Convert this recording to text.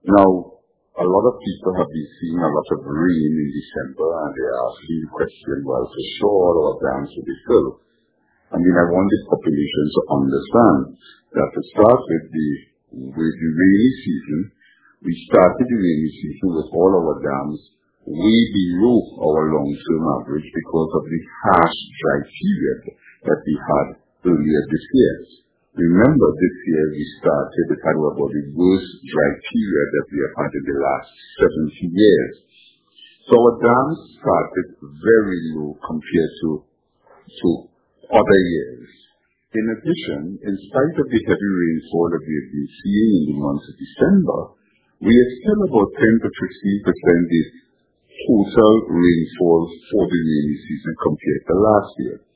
Now, a lot of people have been seeing a lot of rain in December, and they are asking the question, well, for sure, our dams will be filled. I mean, I want the population to understand that to start with the rainy season, we started the rainy season with all our dams way below our long-term average because of the harsh dry period that we had earlier this year. Remember, this year we had about the worst dry period that we have had in the last 70 years. So our dams started very low compared to other years. In addition, in spite of the heavy rainfall that we have been seeing in the month of December, we are still about 10 to 15% the total rainfall for the rainy season compared to last year.